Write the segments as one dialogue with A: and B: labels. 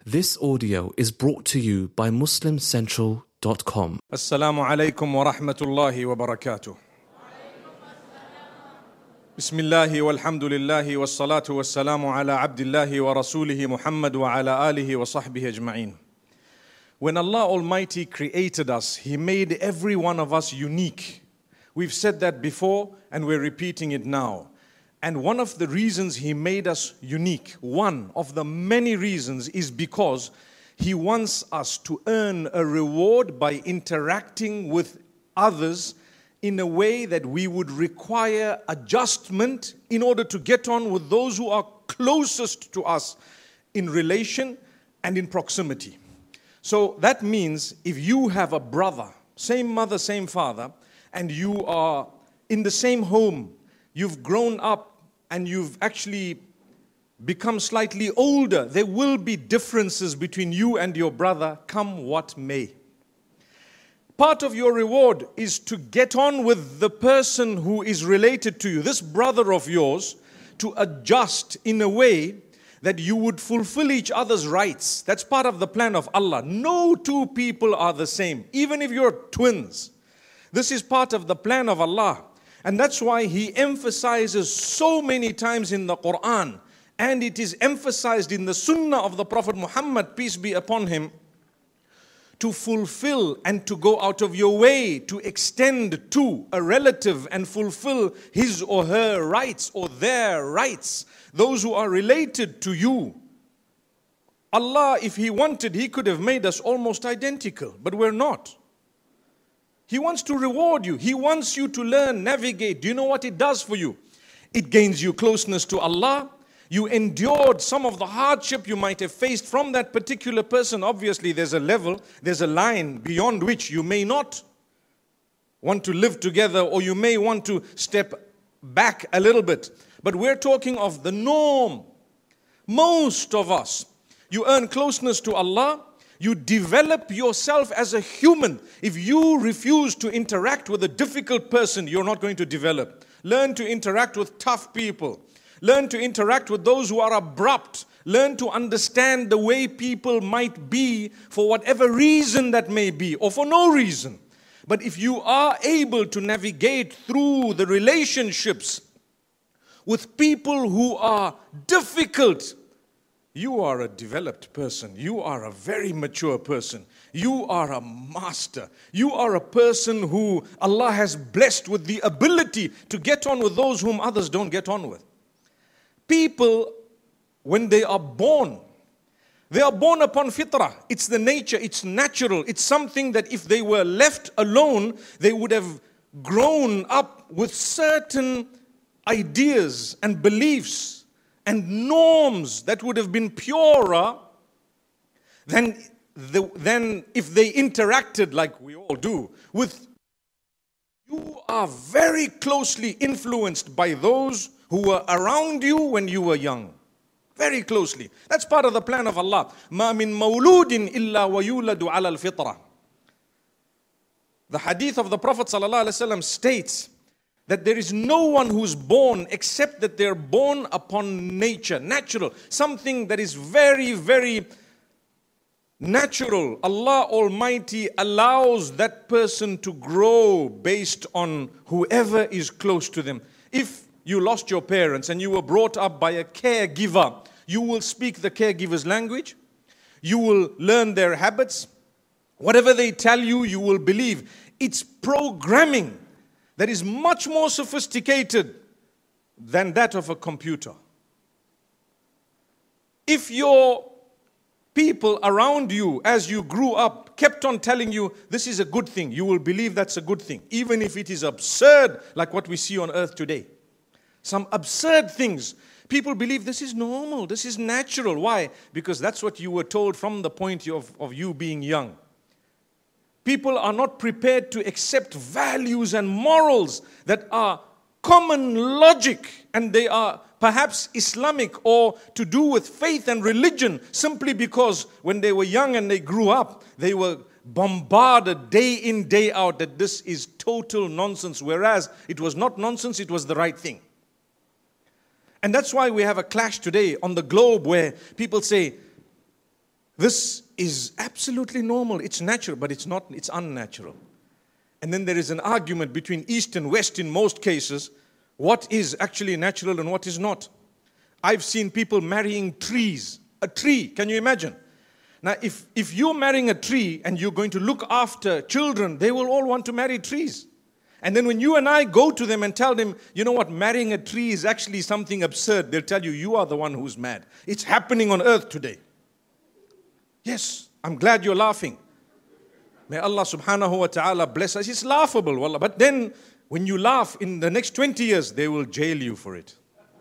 A: This audio is brought to you by MuslimCentral.com.
B: Assalamu alaikum wa rahmatullahi wa barakatuh. Bismillahi walhamdulillahi wassalatu wassalamu ala abdillahi wa rasulihi Muhammad wa ala alihi wa sahbihi ajma'in. When Allah Almighty created us, He made every one of us unique. We've said that before and we're repeating it now. And one of the reasons He made us unique, one of the many reasons, is because He wants us to earn a reward by interacting with others in a way that we would require adjustment in order to get on with those who are closest to us in relation and in proximity. So that means if you have a brother, same mother, same father, and you are in the same home, you've grown up and you've actually become slightly older, there will be differences between you and your brother, come what may. Part of your reward is to get on with the person who is related to you, this brother of yours, to adjust in a way that you would fulfill each other's rights. That's part of the plan of Allah. No two people are the same, even if you're twins. This is part of the plan of Allah. And that's why He emphasizes so many times in the Quran, and it is emphasized in the Sunnah of the Prophet Muhammad, peace be upon him, to fulfill and to go out of your way to extend to a relative and fulfill his or her rights or their rights, those who are related to you. Allah, if He wanted, He could have made us almost identical, but we're not. He wants to reward you. He wants you to learn, navigate. Do you know what it does for you? It gains you closeness to Allah. You endured some of the hardship you might have faced from that particular person. Obviously, there's a level, there's a line beyond which you may not want to live together, or you may want to step back a little bit. But we're talking of the norm. Most of us, you earn closeness to Allah. You develop yourself as a human. If you refuse to interact with a difficult person, you're not going to develop. Learn to interact with tough people. Learn to interact with those who are abrupt. Learn to understand the way people might be for whatever reason that may be, or for no reason. But if you are able to navigate through the relationships with people who are difficult, you are a developed person. You are a very mature person. You are a master. You are a person who Allah has blessed with the ability to get on with those whom others don't get on with. People, when they are born upon fitrah. It's the nature, it's natural. It's something that if they were left alone, they would have grown up with certain ideas and beliefs and norms that would have been purer than if they interacted like we all do with. You are very closely influenced by those who were around you when you were young. Very closely. That's part of the plan of Allah. مَا مِن مَوْلُودٍ إِلَّا وَيُولَدُ عَلَى الْفِطْرَةِ. The hadith of the Prophet ﷺ states that there is no one who's born except that they're born upon nature, natural, something that is very, very natural. Allah Almighty allows that person to grow based on whoever is close to them. If you lost your parents and you were brought up by a caregiver, you will speak the caregiver's language. You will learn their habits. Whatever they tell you, you will believe. It's programming that is much more sophisticated than that of a computer. If your people around you, as you grew up, kept on telling you this is a good thing, you will believe that's a good thing, even if it is absurd, like what we see on earth today. Some absurd things. People believe this is normal, this is natural. Why? Because that's what you were told from the point of you being young. People are not prepared to accept values and morals that are common logic, and they are perhaps Islamic or to do with faith and religion, simply because when they were young and they grew up, they were bombarded day in, day out that this is total nonsense, whereas it was not nonsense, it was the right thing. And that's why we have a clash today on the globe where people say, This is absolutely normal. It's natural, but it's not, it's unnatural. And then there is an argument between East and West in most cases. What is actually natural and what is not? I've seen people marrying trees. A tree, can you imagine? Now, if you're marrying a tree and you're going to look after children, they will all want to marry trees. And then when you and I go to them and tell them, you know what, marrying a tree is actually something absurd, they'll tell you, you are the one who's mad. It's happening on earth today. Yes, I'm glad you're laughing. May Allah subhanahu wa ta'ala bless us. It's laughable, wallah. But then, when you laugh, in the next 20 years, they will jail you for it.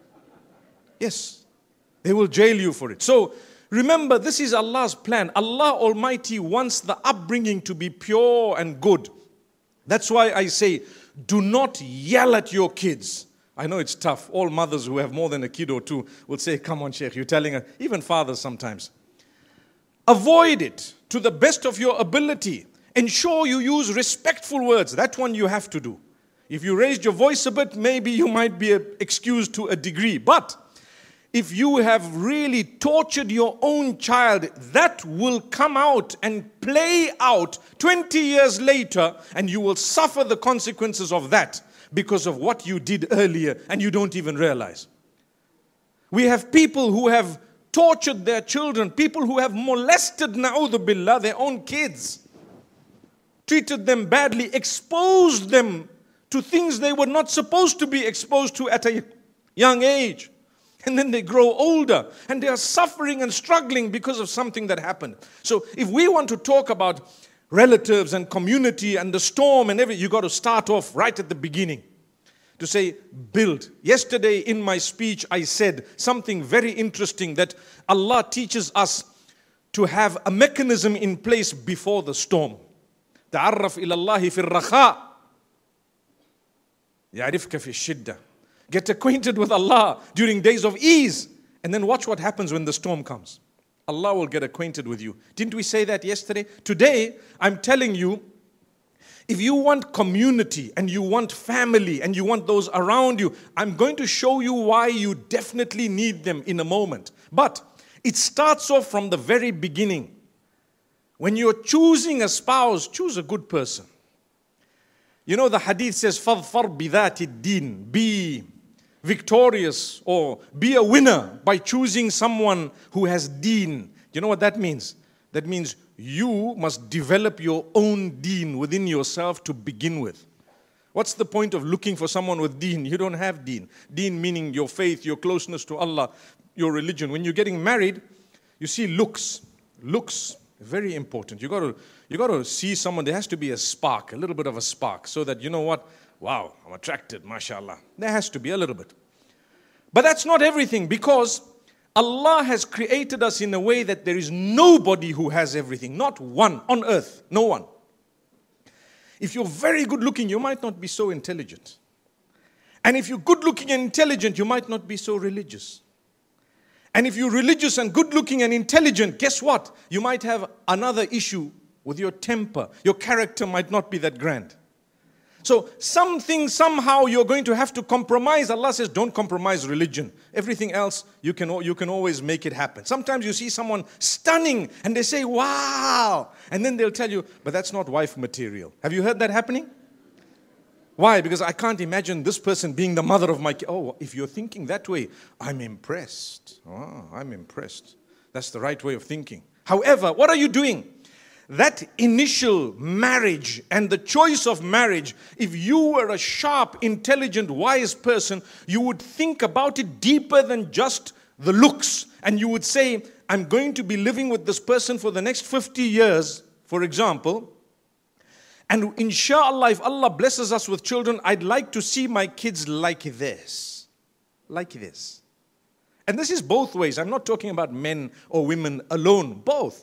B: Yes, they will jail you for it. So, remember, this is Allah's plan. Allah Almighty wants the upbringing to be pure and good. That's why I say, do not yell at your kids. I know it's tough. All mothers who have more than a kid or two will say, come on, Sheikh, you're telling us. Even fathers sometimes. Avoid it to the best of your ability. Ensure you use respectful words. That one you have to do. If you raised your voice a bit, maybe you might be excused to a degree. But if you have really tortured your own child, that will come out and play out 20 years later, and you will suffer the consequences of that because of what you did earlier and you don't even realize. We have people who have tortured their children, people who have molested, na'udhu billah, their own kids, treated them badly, exposed them to things they were not supposed to be exposed to at a young age. And then they grow older and they are suffering and struggling because of something that happened. So if we want to talk about relatives and community and the storm and everything, you got to start off right at the beginning to say, build. Yesterday in my speech, I said something very interesting, that Allah teaches us to have a mechanism in place before the storm. تعرف إلى الله في الرخاء يعرفك في الشدة. Get acquainted with Allah during days of ease, and then watch what happens when the storm comes. Allah will get acquainted with you. Didn't we say that yesterday? Today, I'm telling you, if you want community and you want family and you want those around you, I'm going to show you why you definitely need them in a moment. But it starts off from the very beginning. When you're choosing a spouse, choose a good person. You know, the hadith says, فَظْفَرْ بِذَاتِ الدِّينِ. Be victorious or be a winner by choosing someone who has deen. You know what that means? That means you must develop your own deen within yourself to begin with. What's the point of looking for someone with deen? You don't have deen. Deen meaning your faith, your closeness to Allah, your religion. When you're getting married, you see looks. Looks, very important. You got to see someone. There has to be a spark, a little bit of a spark, so that you know what? Wow, I'm attracted, mashallah. There has to be a little bit. But that's not everything, because Allah has created us in a way that there is nobody who has everything. Not one on earth. No one. If you're very good looking, you might not be so intelligent. And if you're good looking and intelligent, you might not be so religious. And if you're religious and good looking and intelligent, guess what? You might have another issue with your temper. Your character might not be that grand. So something, somehow you're going to have to compromise. Allah says, don't compromise religion. Everything else, you can always make it happen. Sometimes you see someone stunning and they say, wow. And then they'll tell you, but that's not wife material. Have you heard that happening? Why? Because I can't imagine this person being the mother of my kid. Oh, if you're thinking that way, I'm impressed. Oh, I'm impressed. That's the right way of thinking. However, what are you doing? That initial marriage and the choice of marriage, if you were a sharp, intelligent, wise person, you would think about it deeper than just the looks. And you would say, I'm going to be living with this person for the next 50 years, for example. And inshallah, if Allah blesses us with children, I'd like to see my kids like this. Like this. And this is both ways. I'm not talking about men or women alone. Both.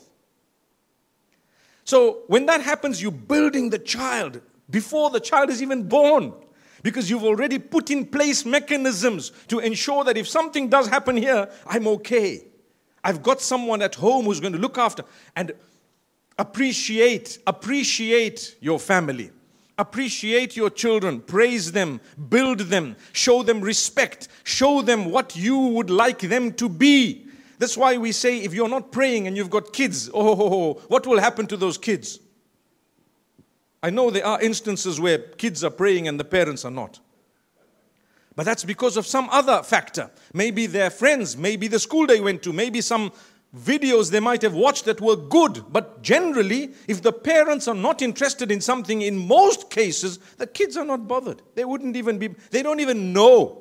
B: So when that happens, you're building the child before the child is even born. Because you've already put in place mechanisms to ensure that if something does happen here, I'm okay. I've got someone at home who's going to look after. And appreciate your family. Appreciate your children. Praise them. Build them. Show them respect. Show them what you would like them to be. That's why we say if you're not praying and you've got kids, what will happen to those kids? I know there are instances where kids are praying and the parents are not. But that's because of some other factor. Maybe their friends, maybe the school they went to, maybe some videos they might have watched that were good. But generally, if the parents are not interested in something, in most cases, the kids are not bothered. They don't even know.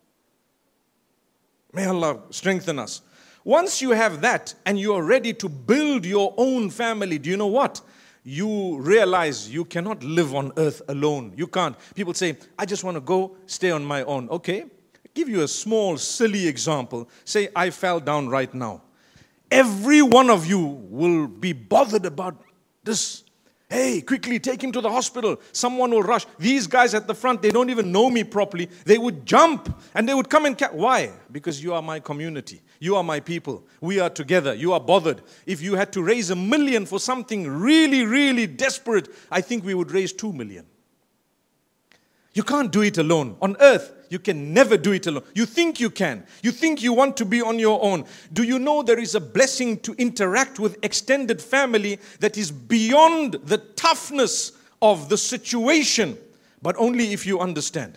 B: May Allah strengthen us. Once you have that and you are ready to build your own family, do you know what? You realize you cannot live on earth alone. You can't. People say, I just want to go stay on my own. Okay, I'll give you a small, silly example. Say I fell down right now. Every one of you will be bothered about this. Hey, quickly take him to the hospital. Someone will rush. These guys at the front, they don't even know me properly. They would jump and they would come and why? Because you are my community. You are my people. We are together. You are bothered. If you had to raise $1 million for something really, really desperate, I think we would raise 2 million. You can't do it alone. On earth, you can never do it alone. You think you can. You think you want to be on your own. Do you know there is a blessing to interact with extended family that is beyond the toughness of the situation, but only if you understand.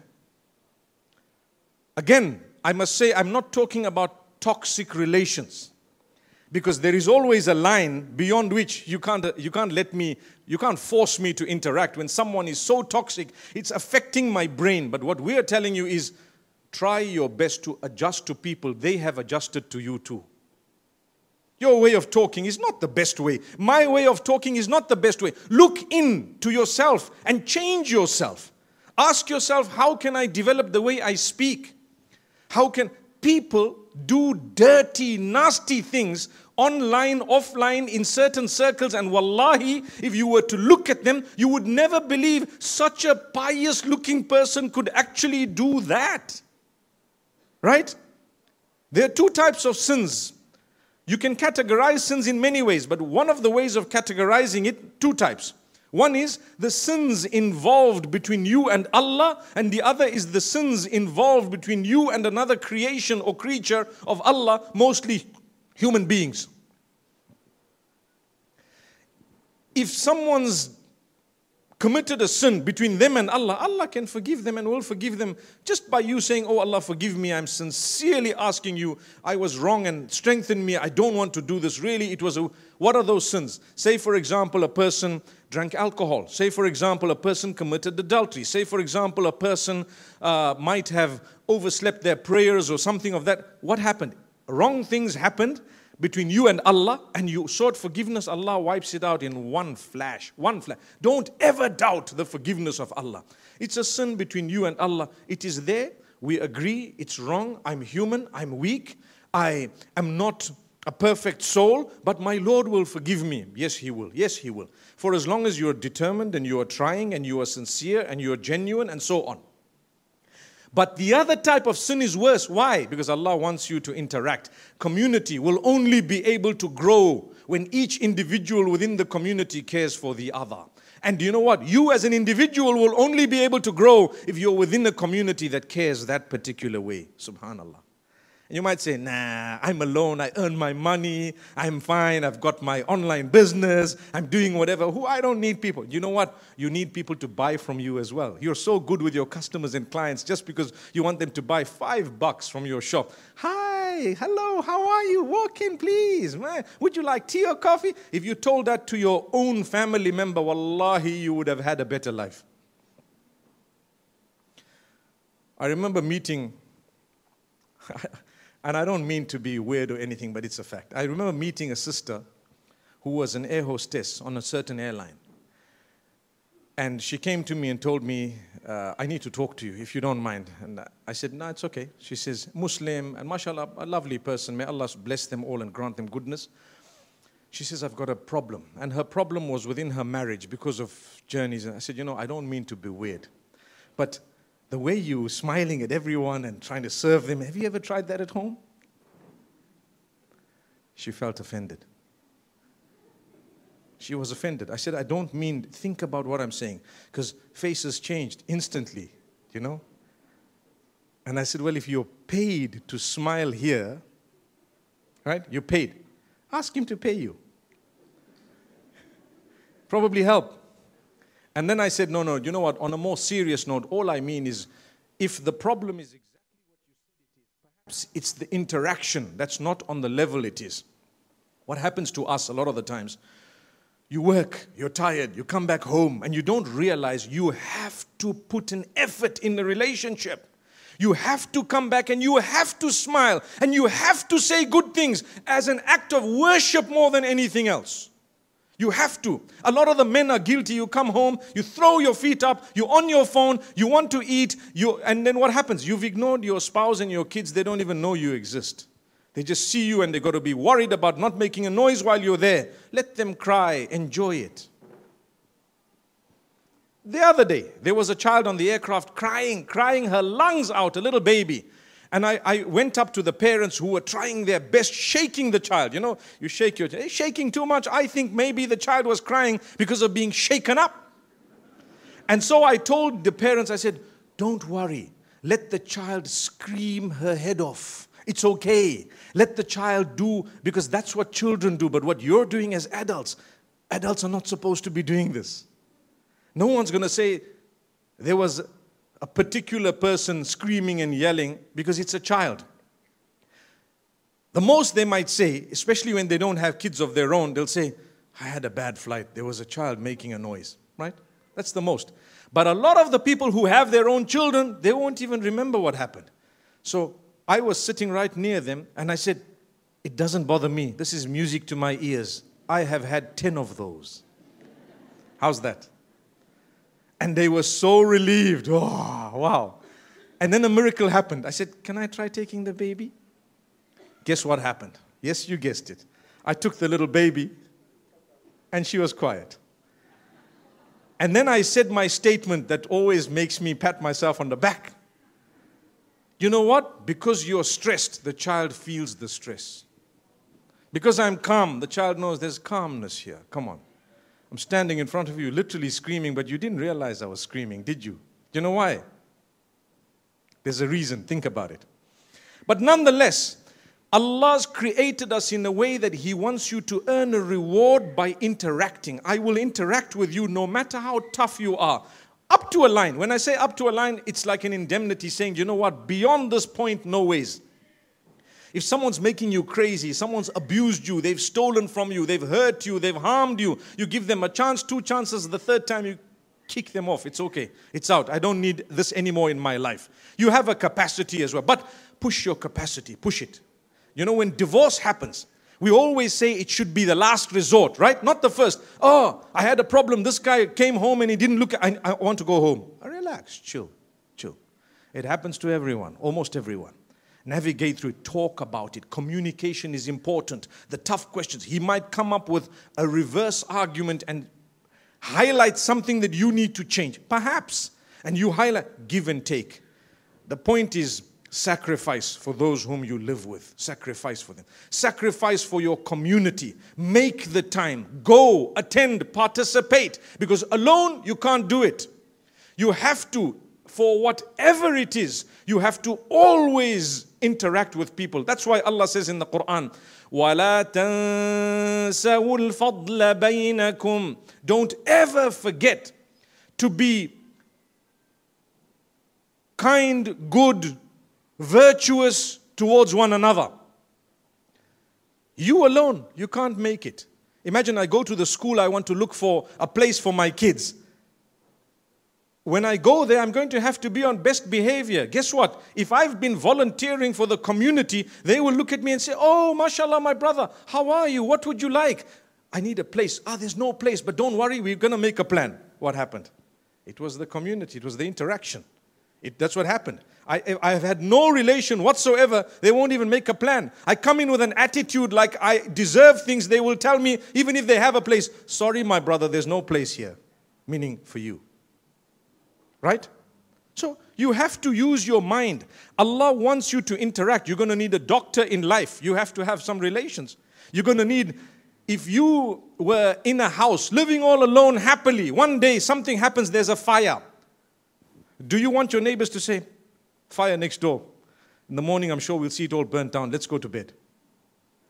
B: Again, I must say I'm not talking about toxic relations, because there is always a line beyond which you can't force me to interact. When someone is so toxic, it's affecting my brain. But what we are telling you is, try your best to adjust to people. They have adjusted to you too. Your way of talking is not the best way. My way of talking is not the best way. Look into yourself and change yourself. Ask yourself, how can I develop the way I speak? How can people do dirty, nasty things online, offline, in certain circles, and wallahi, if you were to look at them, you would never believe such a pious looking person could actually do that. Right? There are two types of sins. You can categorize sins in many ways, but one of the ways of categorizing it, two types. One is the sins involved between you and Allah, and the other is the sins involved between you and another creation or creature of Allah, mostly human beings. If someone's committed a sin between them and Allah, Allah can forgive them and will forgive them just by you saying, oh Allah, forgive me, I'm sincerely asking you, I was wrong and strengthen me, I don't want to do this. Really, what are those sins? Say for example, a person drank alcohol. Say for example, a person committed adultery. Say for example, a person might have overslept their prayers or something of that. What happened? Wrong things happened between you and Allah, and you sought forgiveness. Allah wipes it out in one flash. Don't ever doubt the forgiveness of Allah. It's a sin between you and Allah. It is there. We agree it's wrong. I'm human. I'm weak. I am not a perfect soul, but my Lord will forgive me. Yes, He will. Yes, He will. For as long as you are determined and you are trying and you are sincere and you are genuine and so on. But the other type of sin is worse. Why? Because Allah wants you to interact. Community will only be able to grow when each individual within the community cares for the other. And do you know what? You as an individual will only be able to grow if you're within a community that cares that particular way. Subhanallah. And you might say, nah, I'm alone, I earn my money, I'm fine, I've got my online business, I'm doing whatever. I don't need people. You know what? You need people to buy from you as well. You're so good with your customers and clients just because you want them to buy $5 from your shop. Hi, hello, how are you? Walk in, please. Would you like tea or coffee? If you told that to your own family member, wallahi, you would have had a better life. I remember meeting... And I don't mean to be weird or anything, but it's a fact. I remember meeting a sister who was an air hostess on a certain airline. And she came to me and told me, I need to talk to you, if you don't mind. And I said, no, it's okay. She says, Muslim, and mashallah, a lovely person. May Allah bless them all and grant them goodness. She says, I've got a problem. And her problem was within her marriage because of journeys. And I said, I don't mean to be weird, but the way you smiling at everyone and trying to serve them, have you ever tried that at home? She felt offended. She was offended. I said, I don't mean, think about what I'm saying, because faces changed instantly, And I said, well, if you're paid to smile here, right? You paid. Ask him to pay you. Probably help. And then I said, no, you know what? On a more serious note, all I mean is, if the problem is exactly what you said it is, perhaps it's the interaction that's not on the level it is. What happens to us a lot of the times, you work, you're tired, you come back home, and you don't realize you have to put an effort in the relationship. You have to come back and you have to smile and you have to say good things as an act of worship more than anything else. You have to. A lot of the men are guilty. You come home, you throw your feet up, you're on your phone, you want to eat, and then what happens? You've ignored your spouse and your kids. They don't even know you exist. They just see you and they've got to be worried about not making a noise while you're there. Let them cry. Enjoy it. The other day, there was a child on the aircraft crying her lungs out, a little baby. And I went up to the parents who were trying their best, shaking the child. You know, you shake your child. Shaking too much. I think maybe the child was crying because of being shaken up. And so I told the parents, I said, don't worry. Let the child scream her head off. It's okay. Let the child do, because that's what children do. But what you're doing as adults are not supposed to be doing this. No one's going to say there was a particular person screaming and yelling because it's a child. The most they might say, especially when they don't have kids of their own, they'll say, I had a bad flight. There was a child making a noise, right? That's the most. But a lot of the people who have their own children, they won't even remember what happened. So I was sitting right near them and I said, it doesn't bother me. This is music to my ears. I have had 10 of those. How's that? And they were so relieved. Oh, wow. And then a miracle happened. I said, can I try taking the baby? Guess what happened? Yes, you guessed it. I took the little baby and she was quiet. And then I said my statement that always makes me pat myself on the back. You know what? Because you're stressed, the child feels the stress. Because I'm calm, the child knows there's calmness here. Come on. I'm standing in front of you, literally screaming, but you didn't realize I was screaming, did you? Do you know why? There's a reason. Think about it. But nonetheless, Allah's created us in a way that He wants you to earn a reward by interacting. I will interact with you no matter how tough you are. Up to a line. When I say up to a line, it's like an indemnity saying, you know what, beyond this point, no ways. If someone's making you crazy, someone's abused you, they've stolen from you, they've hurt you, they've harmed you, you give them a chance, 2 chances, the third time you kick them off. It's okay. It's out. I don't need this anymore in my life. You have a capacity as well. But push your capacity. Push it. You know, when divorce happens, we always say it should be the last resort, right? Not the first. Oh, I had a problem. This guy came home and he didn't look. I want to go home. Relax. Chill. It happens to everyone. Almost everyone. Navigate through it. Talk about it. Communication is important. The tough questions. He might come up with a reverse argument and highlight something that you need to change. Perhaps. And you highlight, give and take. The point is, sacrifice for those whom you live with. Sacrifice for them. Sacrifice for your community. Make the time. Go, attend, participate. Because alone, you can't do it. You have to, for whatever it is, you have to always interact with people. That's why Allah says in the Quran, وَلَا تَنْسَوُا الْفَضْلَ بَيْنَكُمْ. Don't ever forget to be kind, good, virtuous towards one another. You alone, you can't make it. Imagine I go to the school, I want to look for a place for my kids. When I go there, I'm going to have to be on best behavior. Guess what? If I've been volunteering for the community, they will look at me and say, oh, mashallah, my brother, how are you? What would you like? I need a place. There's no place, but don't worry, we're going to make a plan. What happened? It was the community. It was the interaction. That's what happened. I have had no relation whatsoever. They won't even make a plan. I come in with an attitude like I deserve things. They will tell me, even if they have a place, sorry, my brother, there's no place here. Meaning for you. Right? So you have to use your mind. Allah wants you to interact. You're going to need a doctor in life. You have to have some relations. You're going to need, if you were in a house, living all alone happily, one day something happens, there's a fire. Do you want your neighbors to say, fire next door? In the morning, I'm sure we'll see it all burnt down. Let's go to bed.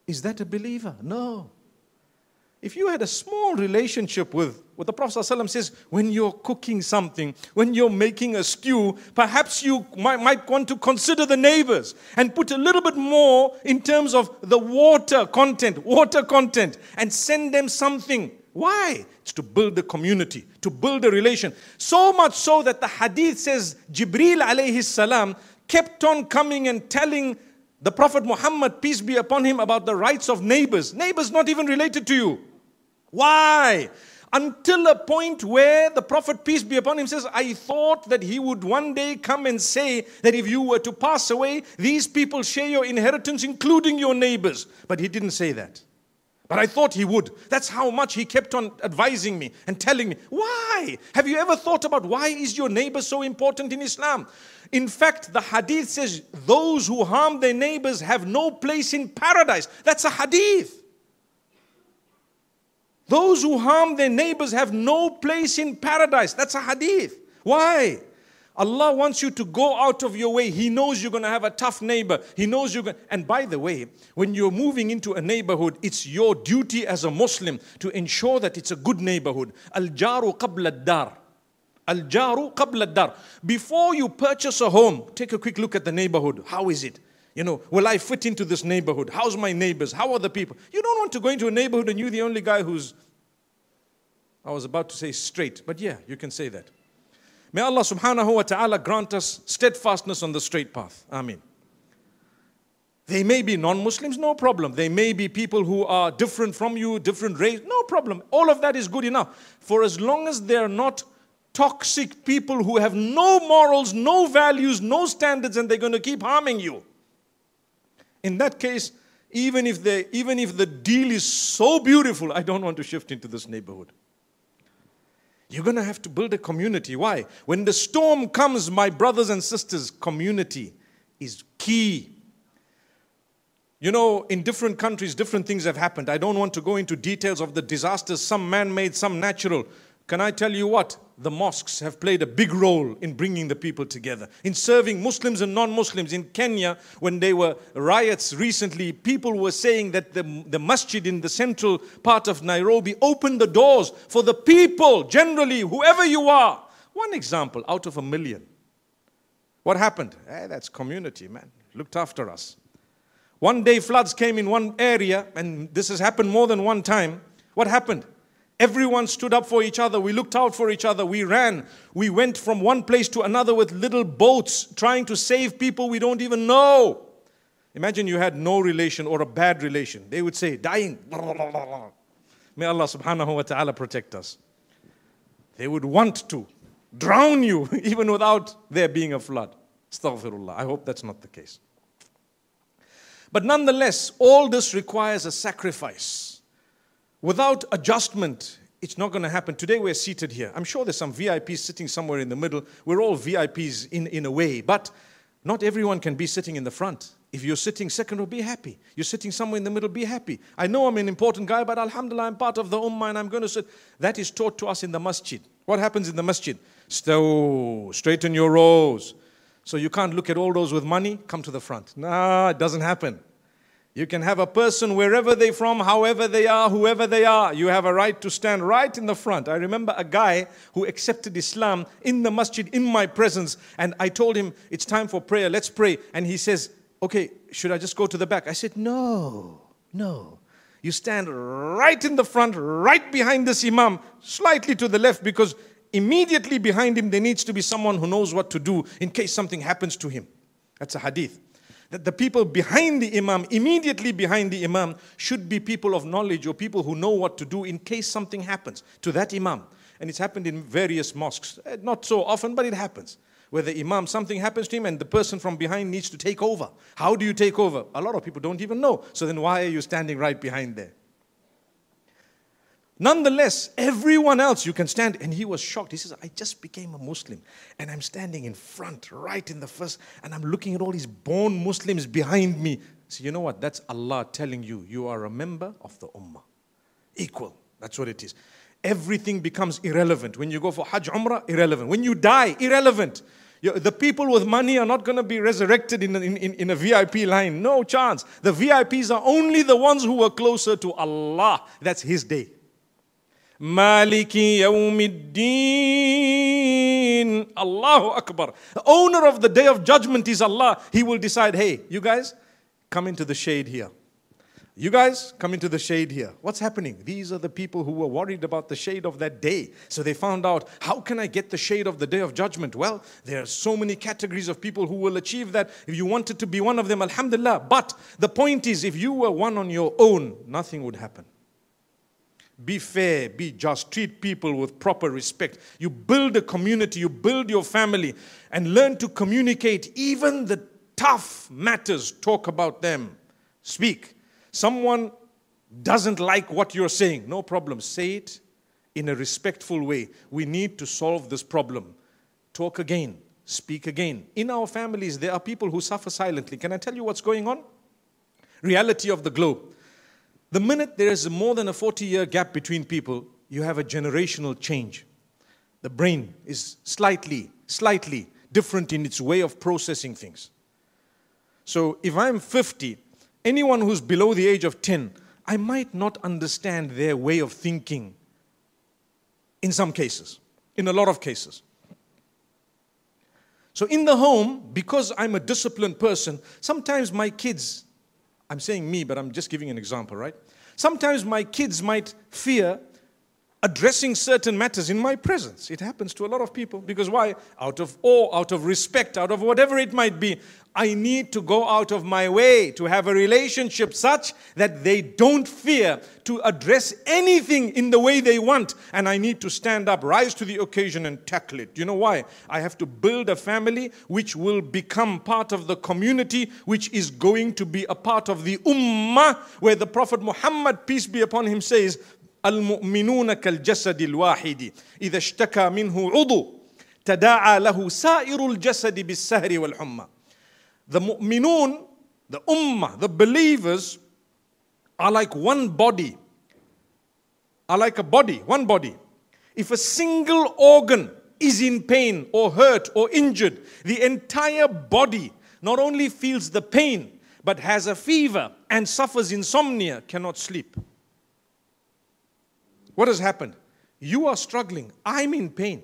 B: Is that a believer? No. If you had a small relationship with what the Prophet ﷺ says, when you're cooking something, when you're making a stew, perhaps you might want to consider the neighbors and put a little bit more in terms of the water content, and send them something. Why? It's to build the community, to build a relation. So much so that the hadith says, Jibreel alayhi salam kept on coming and telling the Prophet Muhammad, peace be upon him, about the rights of neighbors. Neighbors not even related to you. Why? Until a point where the Prophet, peace be upon him, says, I thought that he would one day come and say that if you were to pass away, these people share your inheritance, including your neighbors. But he didn't say that. But I thought he would. That's how much he kept on advising me and telling me. Why? Have you ever thought about why is your neighbor so important in Islam? In fact, the hadith says, those who harm their neighbors have no place in paradise. That's a hadith. Those who harm their neighbors have no place in paradise. That's a hadith. Why? Allah wants you to go out of your way. He knows you're going to have a tough neighbor. He knows you're going. And by the way, when you're moving into a neighborhood, it's your duty as a Muslim to ensure that it's a good neighborhood. Al-jaru qabla ad-dar. Al-jaru qabla ad-dar. Before you purchase a home, take a quick look at the neighborhood. How is it? Will I fit into this neighborhood? How's my neighbors? How are the people? You don't want to go into a neighborhood and you're the only guy who's, I was about to say straight, but yeah, you can say that. May Allah subhanahu wa ta'ala grant us steadfastness on the straight path. Ameen. They may be non-Muslims, no problem. They may be people who are different from you, different race, no problem. All of that is good enough. For as long as they're not toxic people who have no morals, no values, no standards, and they're going to keep harming you. In that case, even if the deal is so beautiful, I don't want to shift into this neighborhood. You're going to have to build a community. Why? When the storm comes, my brothers and sisters, community is key. In different countries, different things have happened. I don't want to go into details of the disasters, some man-made, some natural. Can I tell you what? The mosques have played a big role in bringing the people together, in serving Muslims and non-Muslims. In Kenya, when there were riots recently, people were saying that the masjid in the central part of Nairobi opened the doors for the people, generally, whoever you are. One example out of a million. What happened? That's community, man. Looked after us. One day floods came in one area, and this has happened more than one time. What happened? Everyone stood up for each other. We looked out for each other. We ran. We went from one place to another with little boats trying to save people we don't even know. Imagine you had no relation or a bad relation. They would say, dying. May Allah subhanahu wa ta'ala protect us. They would want to drown you even without there being a flood. Astaghfirullah. I hope that's not the case. But nonetheless, all this requires a sacrifice. Without adjustment, it's not going to happen. Today we're seated here. I'm sure there's some VIPs sitting somewhere in the middle. We're all VIPs in a way, but not everyone can be sitting in the front. If you're sitting second row, be happy. You're sitting somewhere in the middle, be happy. I know I'm an important guy, but alhamdulillah, I'm part of the ummah and I'm going to sit. That is taught to us in the masjid. What happens in the masjid? Straighten your rows. So you can't look at all those with money, come to the front. No, it doesn't happen. You can have a person wherever they're from, however they are, whoever they are. You have a right to stand right in the front. I remember a guy who accepted Islam in the masjid in my presence. And I told him, it's time for prayer, let's pray. And he says, okay, should I just go to the back? I said, no. You stand right in the front, right behind this imam, slightly to the left, because immediately behind him there needs to be someone who knows what to do in case something happens to him. That's a hadith. That the people behind the imam, immediately behind the imam, should be people of knowledge or people who know what to do in case something happens to that imam. And it's happened in various mosques. Not so often, but it happens. Where the imam, something happens to him and the person from behind needs to take over. How do you take over? A lot of people don't even know. So then why are you standing right behind there? Nonetheless, everyone else, you can stand. And he was shocked. He says, I just became a Muslim. And I'm standing in front, right in the first. And I'm looking at all these born Muslims behind me. So you know what? That's Allah telling you, you are a member of the ummah. Equal. That's what it is. Everything becomes irrelevant. When you go for Hajj, Umrah, irrelevant. When you die, irrelevant. The people with money are not going to be resurrected in a VIP line. No chance. The VIPs are only the ones who are closer to Allah. That's His day. Maliki Yawmiddin. Allahu Akbar. The owner of the day of judgment is Allah. He will decide, hey, you guys, come into the shade here. You guys, come into the shade here. What's happening? These are the people who were worried about the shade of that day. So they found out, how can I get the shade of the day of judgment? Well, there are so many categories of people who will achieve that. If you wanted to be one of them, alhamdulillah. But the point is, if you were one on your own, nothing would happen. Be fair, be just, treat people with proper respect. You build a community, you build your family, and learn to communicate. Even the tough matters, talk about them. Speak. Someone doesn't like what you're saying. No problem. Say it in a respectful way. We need to solve this problem. Talk again. Speak again. In our families, there are people who suffer silently. Can I tell you what's going on? Reality of the globe. The minute there is more than a 40-year gap between people, you have a generational change. The brain is slightly different in its way of processing things. So if I'm 50, anyone who's below the age of 10, I might not understand their way of thinking in some cases, in a lot of cases. So in the home, because I'm a disciplined person, sometimes my kids, I'm saying me, but I'm just giving an example, right? Sometimes my kids might fear addressing certain matters in my presence. It happens to a lot of people. Because why? Out of awe, out of respect, out of whatever it might be, I need to go out of my way to have a relationship such that they don't fear to address anything in the way they want. And I need to stand up, rise to the occasion and tackle it. You know why? I have to build a family which will become part of the community, which is going to be a part of the ummah, where the Prophet Muhammad, peace be upon him, says, المؤمنون كالجسد الواحد إذا اشتكى منه عضو تداعى له سائر الجسد بالسهر والحمى. The mu'minun, the ummah, the believers are like one body. Are like a body, one body. If a single organ is in pain or hurt or injured, the entire body not only feels the pain, but has a fever and suffers insomnia, cannot sleep. What has happened? You are struggling. I'm in pain.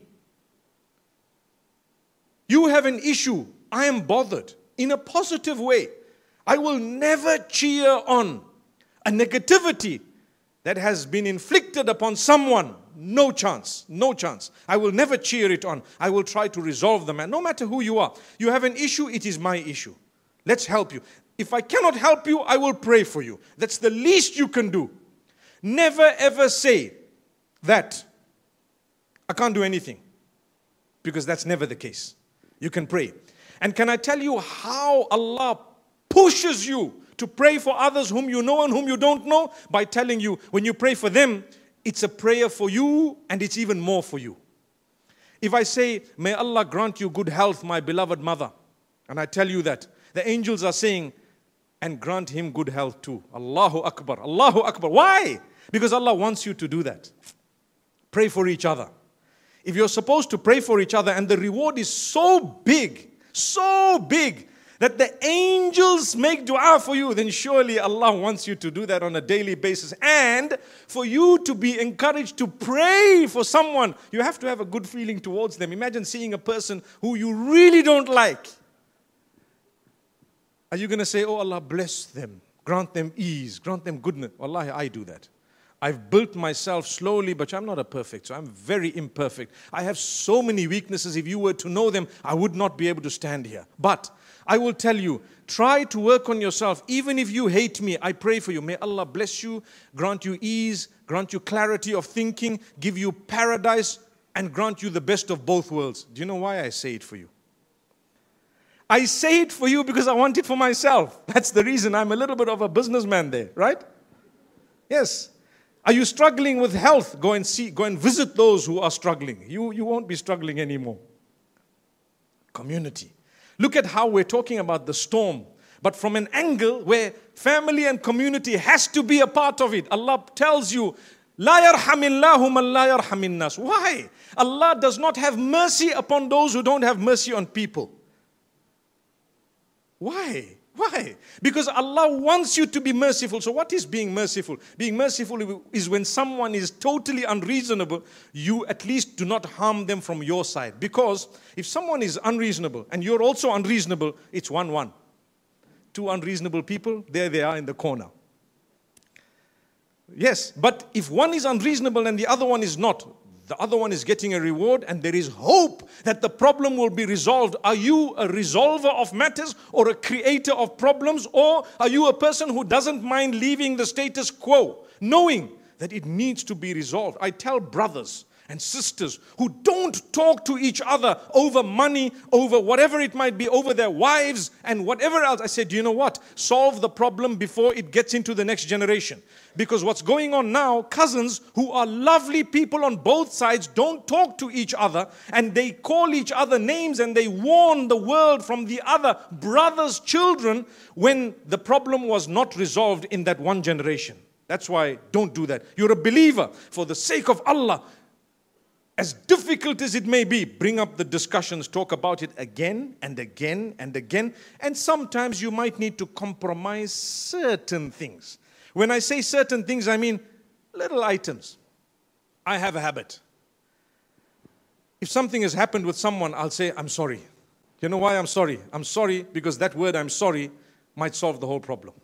B: You have an issue. I am bothered. In a positive way. I will never cheer on a negativity that has been inflicted upon someone. No chance. No chance. I will never cheer it on. I will try to resolve the matter. No matter who you are. You have an issue, it is my issue. Let's help you. If I cannot help you, I will pray for you. That's the least you can do. Never ever say that I can't do anything. Because that's never the case. You can pray. And can I tell you how Allah pushes you to pray for others whom you know and whom you don't know? By telling you, when you pray for them, it's a prayer for you and it's even more for you. If I say, may Allah grant you good health, my beloved mother, and I tell you that, the angels are saying, and grant him good health too. Allahu Akbar, Allahu Akbar. Why? Because Allah wants you to do that. Pray for each other. If you're supposed to pray for each other and the reward is so big that the angels make dua for you, then surely Allah wants you to do that on a daily basis. And for you to be encouraged to pray for someone, you have to have a good feeling towards them. Imagine seeing a person who you really don't like. Are you going to say, oh Allah, bless them, grant them ease, grant them goodness? Wallahi, I do that. I've built myself slowly, but I'm not a perfect, so I'm very imperfect. I have so many weaknesses. If you were to know them, I would not be able to stand here. But I will tell you, try to work on yourself. Even if you hate me, I pray for you. May Allah bless you, grant you ease, grant you clarity of thinking, give you paradise, and grant you the best of both worlds. Do you know why I say it for you? I say it for you because I want it for myself. That's the reason. I'm a little bit of a businessman there, right? Yes. Are you struggling with health? Go and visit those who are struggling. You won't be struggling anymore. Community. Look at how we're talking about the storm, but from an angle where family and community has to be a part of it. Allah tells you, لا يرحم الله من لا يرحم الناس. Why? Allah does not have mercy upon those who don't have mercy on people. Why? Why? Because Allah wants you to be merciful. So what is being merciful? Being merciful is when someone is totally unreasonable, you at least do not harm them from your side. Because if someone is unreasonable and you're also unreasonable, it's 1-1. Two unreasonable people, there they are in the corner. Yes, but if one is unreasonable and the other one is not, the other one is getting a reward and there is hope that the problem will be resolved. Are you a resolver of matters or a creator of problems? Or are you a person who doesn't mind leaving the status quo, knowing that it needs to be resolved? I tell brothers and sisters who don't talk to each other over money, over whatever it might be, over their wives and whatever else. I said, do you know what? Solve the problem before it gets into the next generation. Because what's going on now, cousins who are lovely people on both sides don't talk to each other and they call each other names and they warn the world from the other brother's children when the problem was not resolved in that one generation. That's why don't do that. You're a believer. For the sake of Allah, as difficult as it may be, bring up the discussions, talk about it again and again and again. And sometimes you might need to compromise certain things. When I say certain things, I mean little items. I have a habit. If something has happened with someone, I'll say, I'm sorry. You know why I'm sorry? I'm sorry because that word, I'm sorry, might solve the whole problem.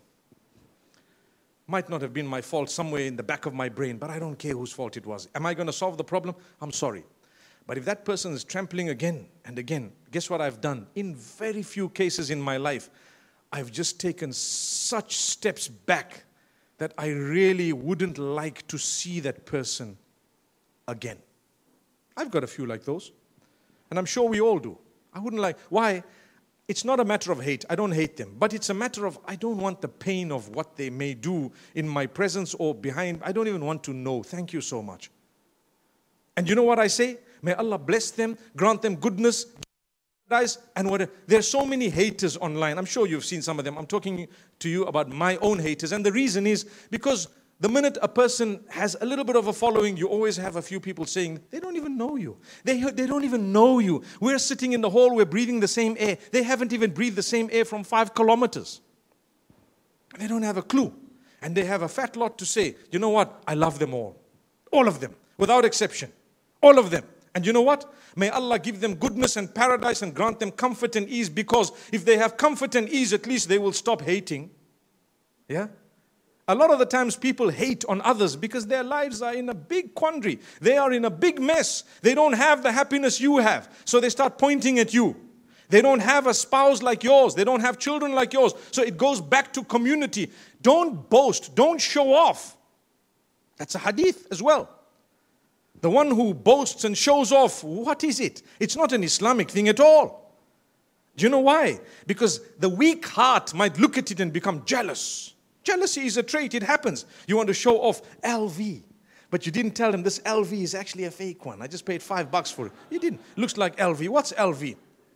B: Might not have been my fault somewhere in the back of my brain, but I don't care whose fault it was. Am I going to solve the problem? I'm sorry. But if that person is trampling again and again, guess what I've done? In very few cases in my life, I've just taken such steps back that I really wouldn't like to see that person again. I've got a few like those. And I'm sure we all do. I wouldn't like. Why? It's not a matter of hate. I don't hate them. But it's a matter of I don't want the pain of what they may do in my presence or behind. I don't even want to know. Thank you so much. And you know what I say? May Allah bless them, grant them goodness, and whatever. There are so many haters online. I'm sure you've seen some of them. I'm talking to you about my own haters. And the reason is because the minute a person has a little bit of a following, you always have a few people saying, they don't even know you. They don't even know you. We're sitting in the hall, we're breathing the same air. They haven't even breathed the same air from 5 kilometers. They don't have a clue. And they have a fat lot to say, you know what? I love them all. All of them, without exception. All of them. And you know what? May Allah give them goodness and paradise and grant them comfort and ease, because if they have comfort and ease, at least they will stop hating. Yeah? A lot of the times people hate on others because their lives are in a big quandary. They are in a big mess. They don't have the happiness you have. So they start pointing at you. They don't have a spouse like yours. They don't have children like yours. So it goes back to community. Don't boast. Don't show off. That's a hadith as well. The one who boasts and shows off, what is it? It's not an Islamic thing at all. Do you know why? Because the weak heart might look at it and become jealous. Jealousy is a trait, it happens. You want to show off LV, but you didn't tell them this LV is actually a fake one. I just paid $5 for it. You didn't. Looks like LV. What's LV?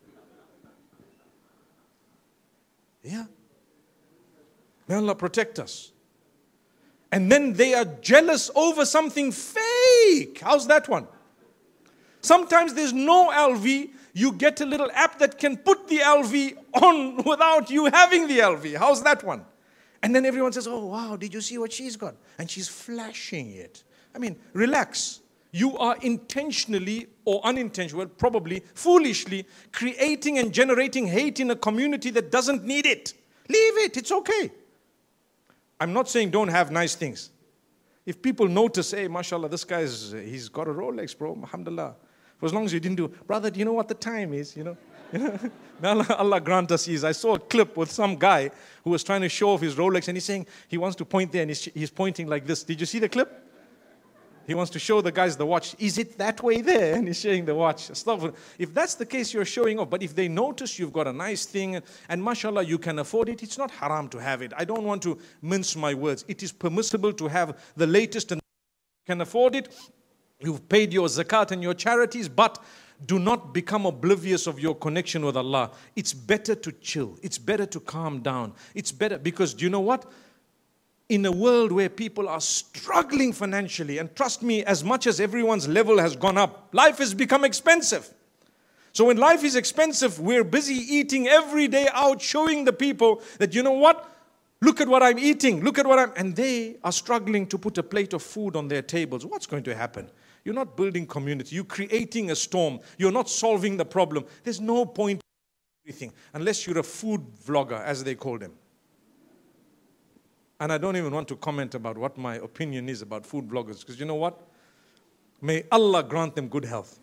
B: Yeah. May Allah protect us. And then they are jealous over something fake. How's that one? Sometimes there's no LV. You get a little app that can put the LV on without you having the LV. How's that one? And then everyone says, oh, wow, did you see what she's got? And she's flashing it. I mean, relax. You are intentionally or unintentionally, well, probably foolishly, creating and generating hate in a community that doesn't need it. Leave it. It's okay. I'm not saying don't have nice things. If people notice, hey, mashallah, this guy's, he's got a Rolex, bro, alhamdulillah. For as long as you didn't do, brother, do you know what the time is, you know? May Allah grant us ease. I saw a clip with some guy who was trying to show off his Rolex, and he's saying he wants to point there, and he's pointing like this. Did you see the clip? He wants to show the guys the watch. Is it that way there? And he's showing the watch. If that's the case, you're showing off. But if they notice you've got a nice thing, and mashallah, you can afford it, it's not haram to have it. I don't want to mince my words. It is permissible to have the latest and can afford it. You've paid your zakat and your charities, but do not become oblivious of your connection with Allah. It's better to chill. It's better to calm down. It's better because do you know what? in a world where people are struggling financially, and trust me, as much as everyone's level has gone up, life has become expensive. So when life is expensive, we're busy eating every day out, showing the people that, you know what? Look at what I'm eating. Look at what I'm... And they are struggling to put a plate of food on their tables. What's going to happen? You're not building community. You're creating a storm. You're not solving the problem. There's no point in everything unless you're a food vlogger, as they call them. And I don't even want to comment about what my opinion is about food bloggers, because you know what? May Allah grant them good health.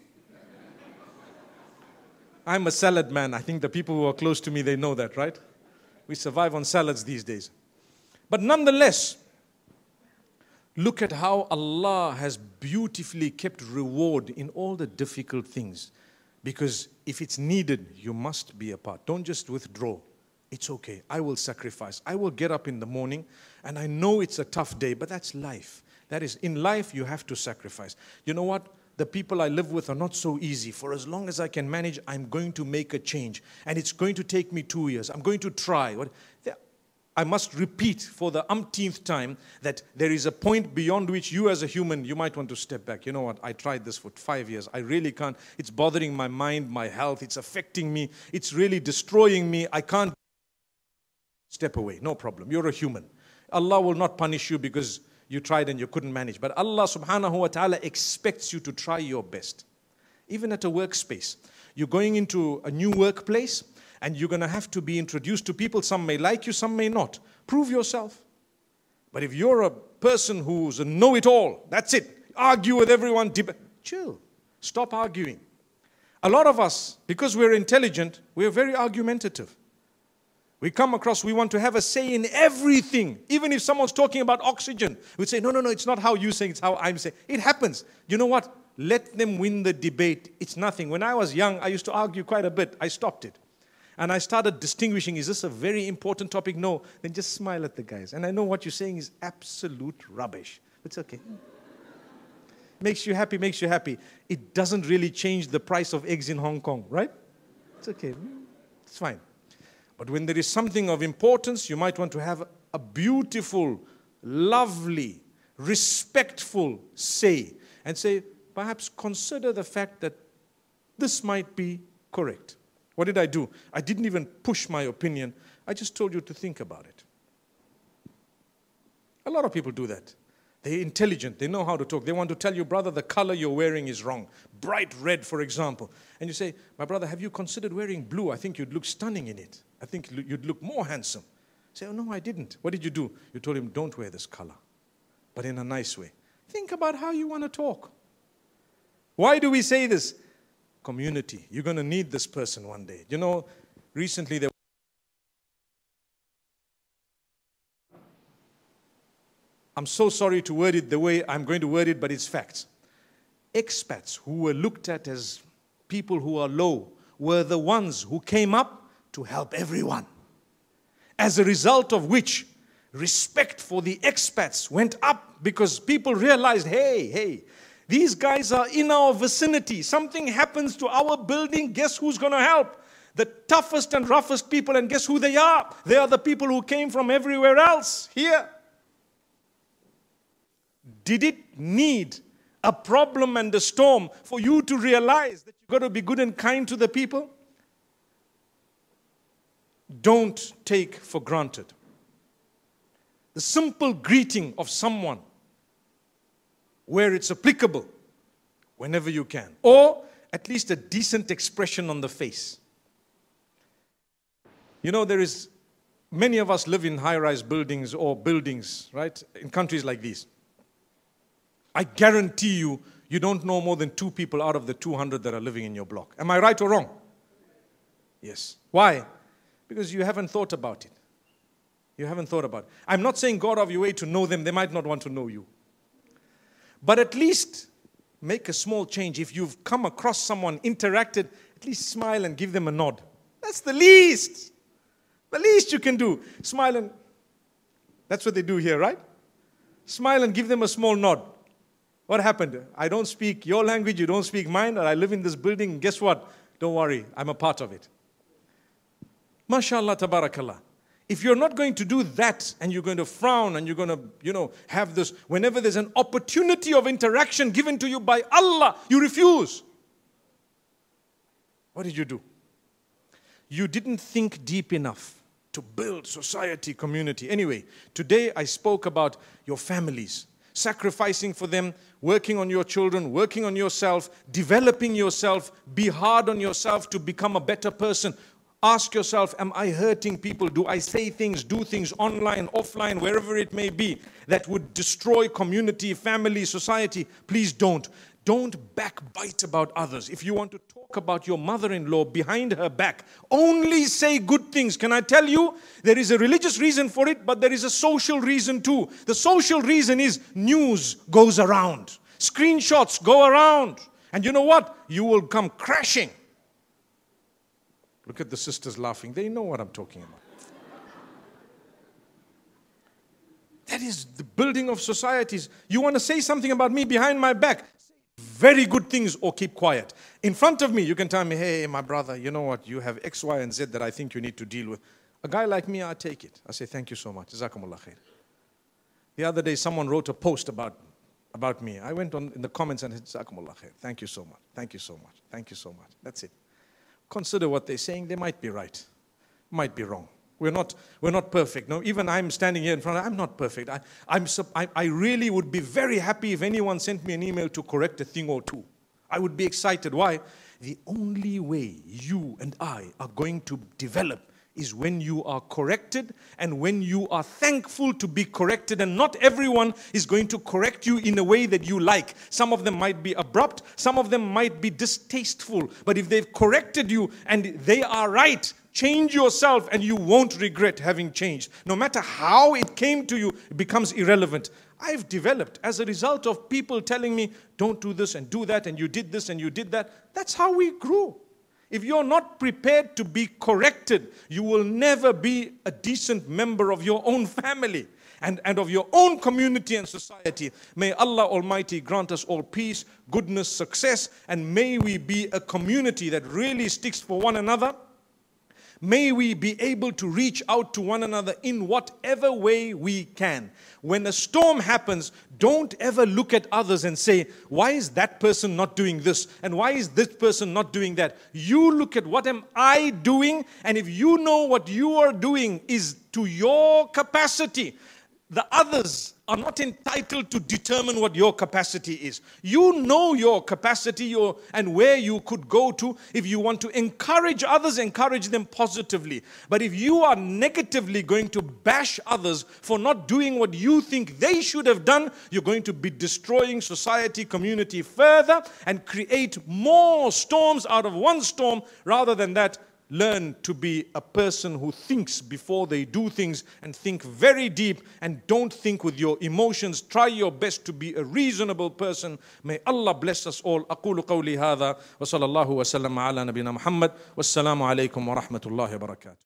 B: I'm a salad man. I think the people who are close to me, they know that, right? We survive on salads these days. But nonetheless, look at how Allah has beautifully kept reward in all the difficult things. Because if it's needed, you must be a part. Don't just withdraw. It's okay. I will sacrifice. I will get up in the morning, and I know it's a tough day, but that's life. That is, in life, you have to sacrifice. You know what? The people I live with are not so easy. For as long as I can manage, I'm going to make a change. And it's going to take me 2 years. I'm going to try. I must repeat for the umpteenth time that there is a point beyond which you as a human, you might want to step back. You know what? I tried this for 5 years. I really can't. It's bothering my mind, my health. It's affecting me. It's really destroying me. I can't. Step away. No problem. You're a human. Allah will not punish you because you tried and you couldn't manage. But Allah subhanahu wa ta'ala expects you to try your best. Even at a workspace. You're going into a new workplace and you're going to have to be introduced to people. Some may like you, some may not. Prove yourself. But if you're a person who's a know-it-all, that's it. Argue with everyone. Chill. Stop arguing. A lot of us, because we're intelligent, we're very argumentative. We come across, we want to have a say in everything. Even if someone's talking about oxygen, we say, no, it's not how you say, it's how I'm saying. It happens. You know what? Let them win the debate. It's nothing. When I was young, I used to argue quite a bit. I stopped it. And I started distinguishing, is this a very important topic? No. Then just smile at the guys. And I know what you're saying is absolute rubbish. It's okay. Makes you happy, makes you happy. It doesn't really change the price of eggs in Hong Kong, right? It's okay. It's fine. But when there is something of importance, you might want to have a beautiful, lovely, respectful say. And say, perhaps consider the fact that this might be correct. What did I do? I didn't even push my opinion. I just told you to think about it. A lot of people do that. They're intelligent. They know how to talk. They want to tell you, brother, the color you're wearing is wrong. Bright red, for example. And you say, my brother, have you considered wearing blue? I think you'd look stunning in it. I think you'd look more handsome. Say, oh, no, I didn't. What did you do? You told him, don't wear this color, but in a nice way. Think about how you want to talk. Why do we say this? Community. You're going to need this person one day. You know, recently I'm so sorry to word it the way I'm going to word it, but it's facts. Expats who were looked at as people who are low were the ones who came up to help everyone. As a result of which, respect for the expats went up because people realized, hey, these guys are in our vicinity. Something happens to our building, guess who's going to help? The toughest and roughest people, and guess who they are? They are the people who came from everywhere else here. Did it need a problem and a storm for you to realize that you've got to be good and kind to the people? Don't take for granted the simple greeting of someone where it's applicable whenever you can, or at least a decent expression on the face. You know, many of us live in high-rise buildings or buildings, right, in countries like these. I guarantee you, you don't know more than 2 people out of the 200 that are living in your block. Am I right or wrong? Yes. Why? Because you haven't thought about it. You haven't thought about it. I'm not saying go out of your way to know them. They might not want to know you. But at least make a small change. If you've come across someone, interacted, at least smile and give them a nod. That's the least. The least you can do. Smile and... That's what they do here, right? Smile and give them a small nod. What happened? I don't speak your language, you don't speak mine, or I live in this building. Guess what? Don't worry, I'm a part of it. MashaAllah, tabarakallah. If you're not going to do that and you're going to frown and you're going to, have this, whenever there's an opportunity of interaction given to you by Allah, you refuse. What did you do? You didn't think deep enough to build society, community. Anyway, today I spoke about your families, sacrificing for them, working on your children, working on yourself, developing yourself, be hard on yourself to become a better person. Ask yourself, am I hurting people? Do I say things, do things online, offline, wherever it may be, that would destroy community, family, society? Please don't. Don't backbite about others. If you want to talk about your mother-in-law behind her back, only say good things. Can I tell you, there is a religious reason for it, but there is a social reason too. The social reason is news goes around. Screenshots go around. And you know what? You will come crashing. Look at the sisters laughing. They know what I'm talking about. That is the building of societies. You want to say something about me behind my back? Say very good things or keep quiet. In front of me, you can tell me, hey, my brother, you know what? You have X, Y, and Z that I think you need to deal with. A guy like me, I take it. I say, thank you so much. Jazakumullah khair. The other day, someone wrote a post about me. I went on in the comments and said, Jazakumullah khair. Thank you so much. Thank you so much. Thank you so much. That's it. Consider what they're saying. They might be right, might be wrong. We're not perfect. No, even I'm standing here in front. I'm not perfect. I really would be very happy if anyone sent me an email to correct a thing or two. I would be excited. Why? The only way you and I are going to develop is when you are corrected and when you are thankful to be corrected. And not everyone is going to correct you in a way that you like. Some of them might be abrupt. Some of them might be distasteful. But if they've corrected you and they are right, change yourself and you won't regret having changed. No matter how it came to you, it becomes irrelevant. I've developed as a result of people telling me, don't do this and do that, and you did this and you did that. That's how we grew. If you're not prepared to be corrected, you will never be a decent member of your own family and of your own community and society. May Allah Almighty grant us all peace, goodness, success, and may we be a community that really sticks for one another. May we be able to reach out to one another in whatever way we can. When a storm happens, don't ever look at others and say, why is that person not doing this? And why is this person not doing that? You look at what am I doing? And if you know what you are doing is to your capacity, the others are not entitled to determine what your capacity is. You know your capacity and where you could go to. If you want to encourage others, encourage them positively. But if you are negatively going to bash others for not doing what you think they should have done, you're going to be destroying society, community further and create more storms out of one storm. Rather than that, learn to be a person who thinks before they do things and think very deep and don't think with your emotions. Try your best to be a reasonable person. May Allah bless us all. أقول قولي هذا وصلى الله وسلم على نبينا محمد والسلام عليكم ورحمة الله وبركاته.